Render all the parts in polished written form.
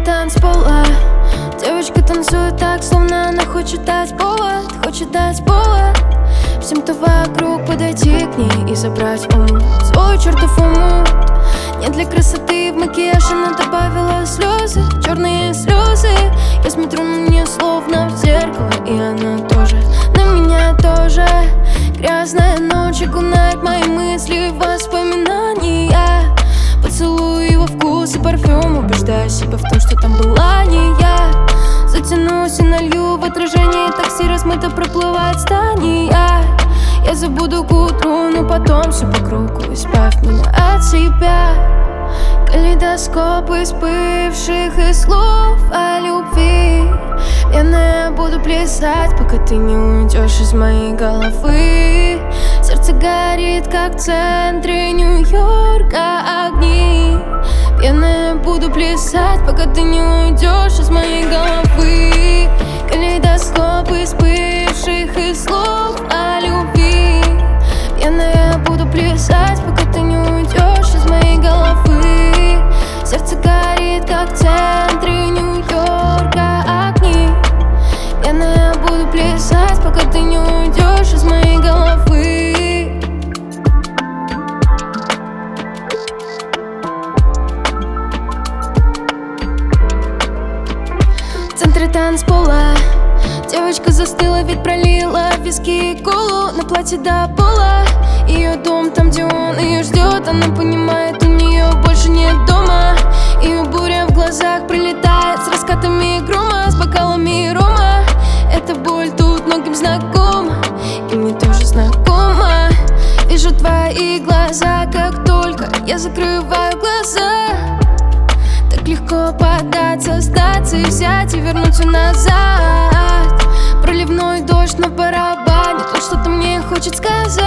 танцпола. Девочка танцует так, словно она хочет дать повод. Хочет дать повод всем, кто вокруг, подойти к ней и забрать свой чертов умут. Не для красоты в макияж она добавила слезы, черные слезы. Я смотрю на нее словно в зеркало, и она тоже на меня тоже. Грязная ночь окунает мои мысли в воспоминания. Поцелую его вкус и парфюм, убеждаю себя в том, что там была не я. Затянусь и налью в отражение такси, размыто проплывает здание. Я забуду к утру, но потом все по кругу. Избавь меня от себя. Калейдоскоп из бывших и слов о любви. Я буду плясать, пока ты не уйдешь из моей головы. Сердце горит, как в центре Нью-Йорка огни. Пьяная буду плясать, пока ты не уйдешь из моей головы. Калейдоскоп из бывших и слов о любви. Пьяная буду плясать, пока ты не уйдешь из моей головы. Сердце горит, как в центре Нью-Йорка огни. Пьяная буду плясать, пока ты не уйдешь из моей головы. В центре танцпола девочка застыла, ведь пролила виски и колу на платье до пола. Ее дом там, где он ее ждет. Она понимает, у нее больше нет дома. Ее буря в глазах прилетает с раскатами грома, с бокалами рома. Эта боль тут многим знакома, и мне тоже знакома. Вижу твои глаза, как только я закрываю глаза. Так легко поддаться, сдаться и взять и вернуть все назад. Проливной дождь на барабане, то что-то мне хочет сказать.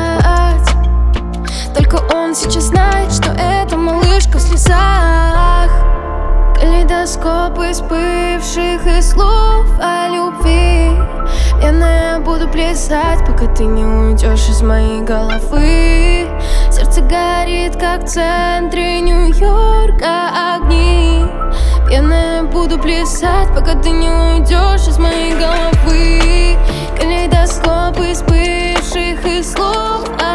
Только он сейчас знает, что это малышка в слезах. Калейдоскоп из бывших и слов о любви. Я буду плясать, пока ты не уйдешь из моей головы. Сердце горит, как в центре Нью-Йорка огни. Пьяная буду плясать, пока ты не уйдешь из моей головы. Калейдоскоп из бывших и слов